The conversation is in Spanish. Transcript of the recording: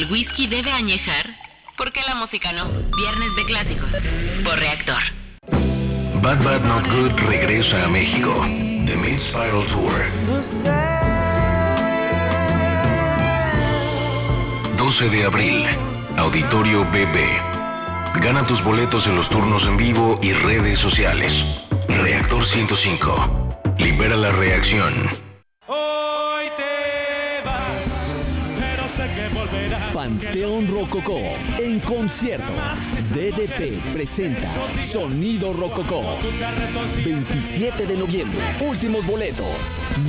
whisky debe añejar? ¿Por qué la música no? Viernes de clásicos, por Reactor. Bad Bad Not Good regresa a México. The Mid-Spiral Tour. 12 de abril. Auditorio BB. Gana tus boletos en los turnos en vivo y redes sociales. Reactor 105. Libera la reacción. Hoy te vas, pero sé que volverás. Panteón Rococó en concierto. DDP presenta Sonido Rococó. 27 de noviembre. Últimos boletos.